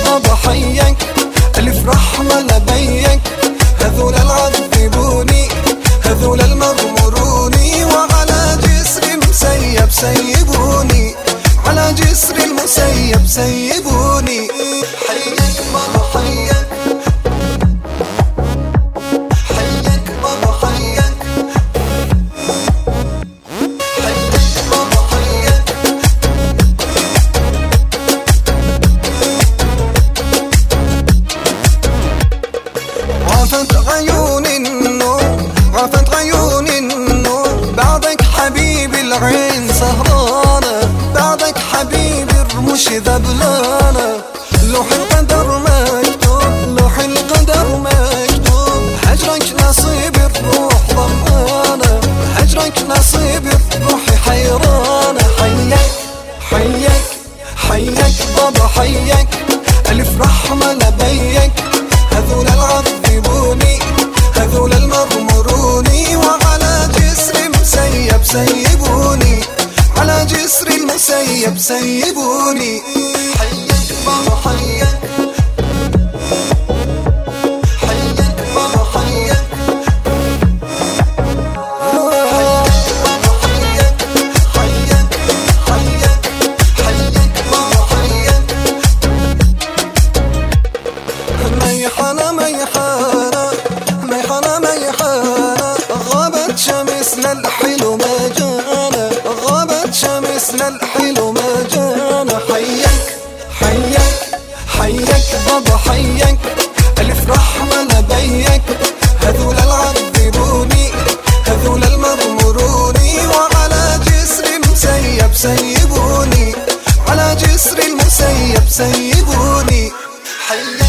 بابا حيك، ألف رحمة لبيك، هذول العذبوني هذول المغمروني، وعلى جسر مسيب سيبوني، على جسر المسيب سيبوني. حيك بابا حيك، حيك بابا حيك، حيك بابا حيك. عافت عيون النور، عافت عيون النور، بعدك حبيبي العين سهرانة، بعدك حبيبي الرموش ذبلانة. لوح القدر مكتوب، لوح القدر مكتوب، هجرك نصيب الروح ضمانة، هجرك نصيب الروح حيرانة. حيك حيك حيك بابا حيك، ألف رحمة لبيك، هذول العذبوني هذول المغمروني، وعلى جسر مسيب سيبوني، على جسر المسيب سيبوني. حيك بابا حيك، حيك بابا حيك، ميحانة ميحانة ميحانة ميحانة، غابت شمسنا الحلو ما جانا، غابت شمسنا الحلو ما جانا. حيك حيك حيك بابا حيك، ألف رحمة لبيك، هذول العذبوني هذول المغمروني، وعلى جسر مسيب سيبوني، على جسر المسيب سيبوني. حيك